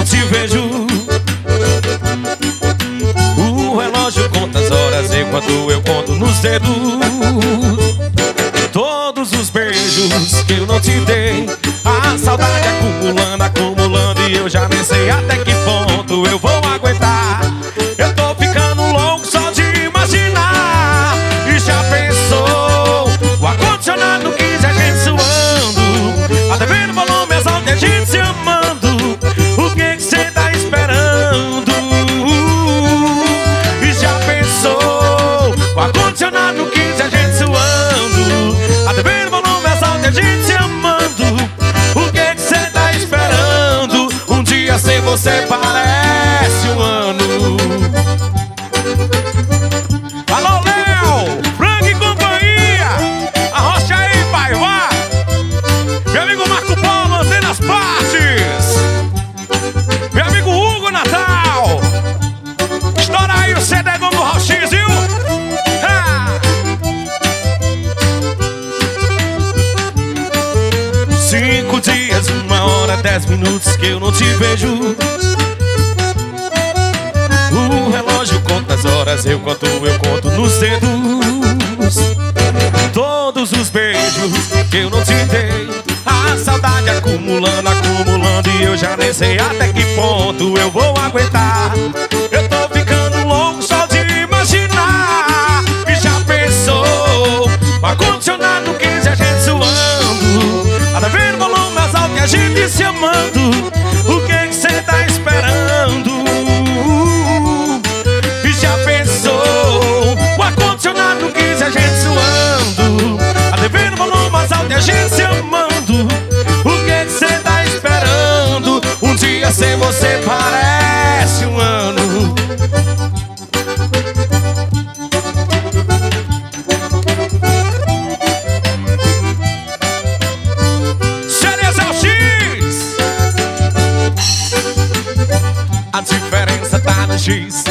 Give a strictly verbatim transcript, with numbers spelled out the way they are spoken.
não te vejo. O relógio conta as horas enquanto eu conto nos dedos todos os beijos que eu não te dei. A saudade acumulando, acumulando, e eu já nem sei até que ponto eu vou aguentar. Eu tô ficando louco só de imaginar. E já pensou o ar-condicionado quinze, a gente suando, a T V no volume as altas, a gente se amando. O que que cê tá esperando? E já pensou o ar-condicionado quinze, a gente suando, a T V no volume as altas, a gente se amando. O que que cê tá esperando? Um dia sem você parece um ano. Alô, Léo, Frank e companhia, arrocha aí, pai, vá. Meu amigo Marco Paulo, mantendo as partes. Meu amigo Hugo Natal, estoura aí o C D do Raul X, viu? Ha! Cinco dias, uma hora, dez minutos que eu não te vejo. O relógio conta as horas, eu conto, eu conto nos dedos todos os beijos que eu não te dei. A saudade acumulando, acumulando, e eu já nem sei até que ponto eu vou aguentar. Eu tô ficando louco só de imaginar. E já pensou o ar-condicionado quinze, a gente suando, a T V no volume mais alto e a gente se amando. O que que cê tá esperando? E já pensou o ar-condicionado quinze, a gente suando, a T V no volume mais alto e a gente se amando. O que que cê tá esperando? Um dia sem você parece um ano. Cereza X, a diferença tá no X.